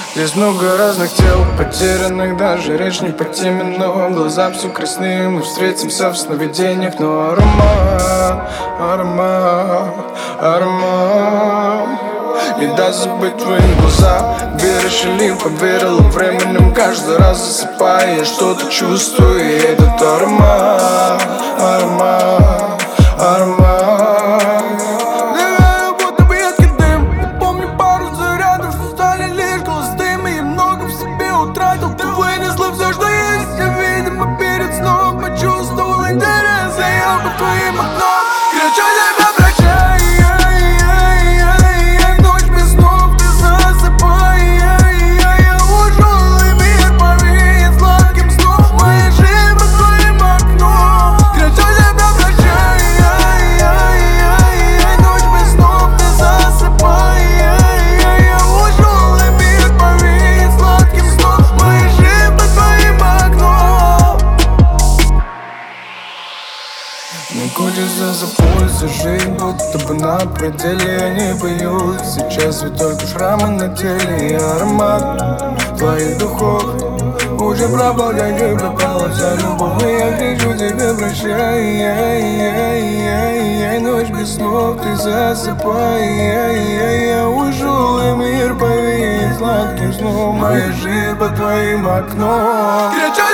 Здесь много разных тел, потерянных, даже речь не по теме. Но глаза все красные, мы встретимся в сновидениях. Но аромат, аромат, аромат не даст забыть твои глаза. Веришь или поверила временем, каждый раз засыпая я что-то чувствую. И этот аромат, аромат, аромат. Твоим окном кричу тебя прощай, ночь без снов, ты засыпай. Ужелый мир повеет сладким сном, моя жизнь под твоим окном. Кричу тебя прощай, ночь без снов, ты засыпай. Ужелый мир повеет сладким сном, моя жизнь под твоим окном. Мне хочется за пульс, жизнь будто бы на пределе. Я не боюсь, сейчас ведь только шрамы на теле. И аромат твоих духов уже пропал, как и пропала вся любовь. И я кричу тебе прощай, ночь без снов, ты засыпай. Ужелый мир повеет сладким сном, моя жизнь под твоим окном. Кричу